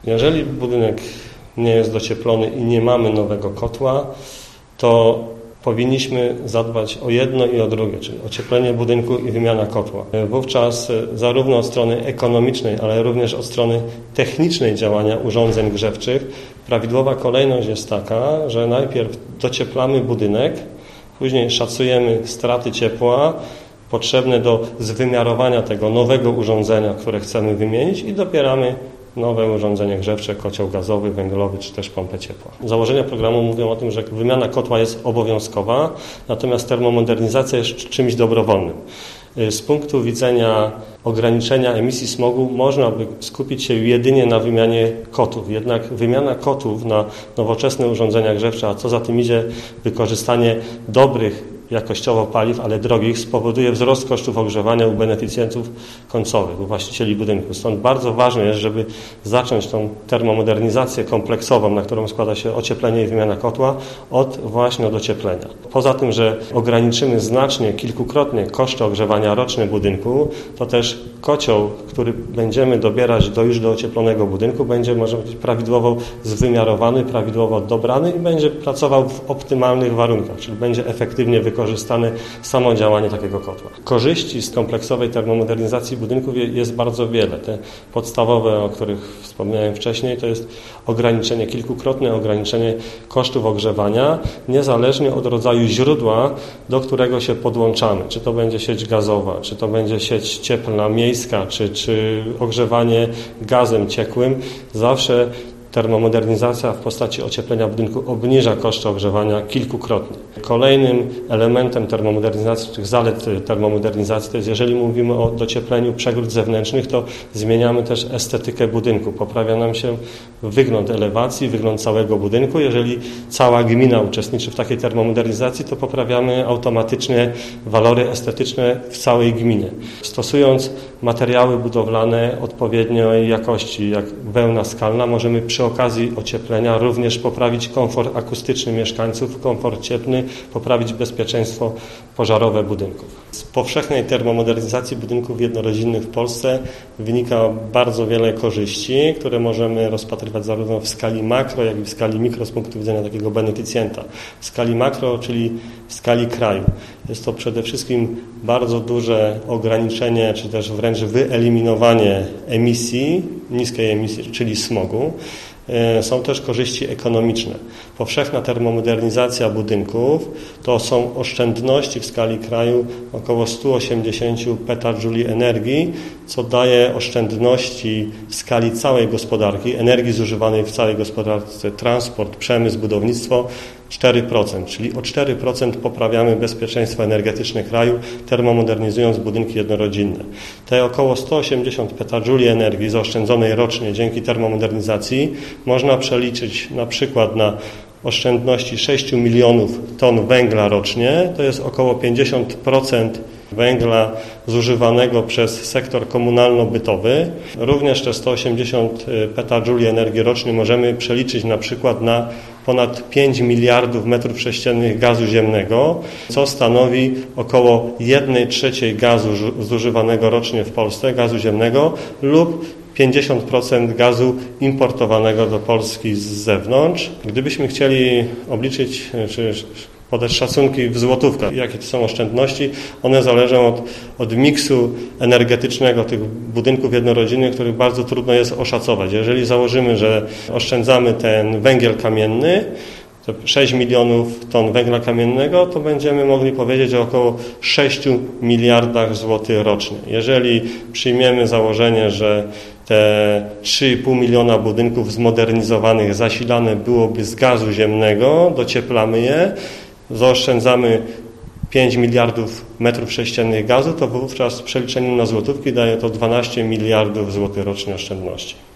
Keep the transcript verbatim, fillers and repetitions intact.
Jeżeli budynek nie jest docieplony i nie mamy nowego kotła, to powinniśmy zadbać o jedno i o drugie, czyli ocieplenie budynku i wymiana kotła. Wówczas zarówno od strony ekonomicznej, ale również od strony technicznej działania urządzeń grzewczych prawidłowa kolejność jest taka, że najpierw docieplamy budynek, później szacujemy straty ciepła potrzebne do zwymiarowania tego nowego urządzenia, które chcemy wymienić i dopieramy nowe urządzenie grzewcze, kocioł gazowy, węglowy czy też pompę ciepła. Założenia programu mówią o tym, że wymiana kotła jest obowiązkowa, natomiast termomodernizacja jest czymś dobrowolnym. Z punktu widzenia ograniczenia emisji smogu można by skupić się jedynie na wymianie kotłów. Jednak wymiana kotłów na nowoczesne urządzenia grzewcze, a co za tym idzie wykorzystanie dobrych jakościowo paliw, ale drogich, spowoduje wzrost kosztów ogrzewania u beneficjentów końcowych, u właścicieli budynku. Stąd bardzo ważne jest, żeby zacząć tą termomodernizację kompleksową, na którą składa się ocieplenie i wymiana kotła, od właśnie docieplenia. Poza tym, że ograniczymy znacznie, kilkukrotnie koszty ogrzewania roczne budynku, to też kocioł, który będziemy dobierać do już do ocieplonego budynku, będzie, może być prawidłowo zwymiarowany, prawidłowo dobrany i będzie pracował w optymalnych warunkach, czyli będzie efektywnie wykorzystany wykorzystane samo działanie takiego kotła. Korzyści z kompleksowej termomodernizacji budynków jest bardzo wiele. Te podstawowe, o których wspomniałem wcześniej, to jest ograniczenie, kilkukrotne ograniczenie kosztów ogrzewania, niezależnie od rodzaju źródła, do którego się podłączamy. Czy to będzie sieć gazowa, czy to będzie sieć cieplna miejska, czy, czy ogrzewanie gazem ciekłym. Zawsze termomodernizacja w postaci ocieplenia budynku obniża koszty ogrzewania kilkukrotnie. Kolejnym elementem termomodernizacji, tych zalet termomodernizacji, to jest, jeżeli mówimy o dociepleniu przegród zewnętrznych, to zmieniamy też estetykę budynku. Poprawia nam się wygląd elewacji, wygląd całego budynku. Jeżeli cała gmina uczestniczy w takiej termomodernizacji, to poprawiamy automatycznie walory estetyczne w całej gminie. Stosując materiały budowlane odpowiedniej jakości, jak wełna skalna, możemy przy okazji ocieplenia również poprawić komfort akustyczny mieszkańców, komfort cieplny, poprawić bezpieczeństwo pożarowe budynków. Z powszechnej termomodernizacji budynków jednorodzinnych w Polsce wynika bardzo wiele korzyści, które możemy rozpatrywać zarówno w skali makro, jak i w skali mikro z punktu widzenia takiego beneficjenta. W skali makro, czyli w skali kraju. Jest to przede wszystkim bardzo duże ograniczenie, czy też wręcz wyeliminowanie emisji, niskiej emisji, czyli smogu. Są też korzyści ekonomiczne. Powszechna termomodernizacja budynków to są oszczędności w skali kraju około sto osiemdziesiąt petajuli energii, co daje oszczędności w skali całej gospodarki, energii zużywanej w całej gospodarce, transport, przemysł, budownictwo, cztery procent, czyli o cztery procent poprawiamy bezpieczeństwo energetyczne kraju, termomodernizując budynki jednorodzinne. Te około sto osiemdziesiąt petajuli energii zaoszczędzonej rocznie dzięki termomodernizacji można przeliczyć na przykład na oszczędności sześć milionów ton węgla rocznie, to jest około pięćdziesiąt procent węgla zużywanego przez sektor komunalno-bytowy. Również te sto osiemdziesiąt petajuli energii rocznie możemy przeliczyć na przykład na ponad pięć miliardów metrów sześciennych gazu ziemnego, co stanowi około jednej trzeciej gazu zużywanego rocznie w Polsce, gazu ziemnego lub pięćdziesiąt procent gazu importowanego do Polski z zewnątrz. Gdybyśmy chcieli obliczyć czy podać szacunki w złotówkach, jakie to są oszczędności, one zależą od, od miksu energetycznego tych budynków jednorodzinnych, których bardzo trudno jest oszacować. Jeżeli założymy, że oszczędzamy ten węgiel kamienny, to sześć milionów ton węgla kamiennego, to będziemy mogli powiedzieć o około sześć miliardach złotych rocznie. Jeżeli przyjmiemy założenie, że te trzy i pół miliona budynków zmodernizowanych zasilane byłoby z gazu ziemnego, docieplamy je, zaoszczędzamy pięć miliardów metrów sześciennych gazu, to wówczas w przeliczeniu na złotówki daje to dwanaście miliardów złotych rocznie oszczędności.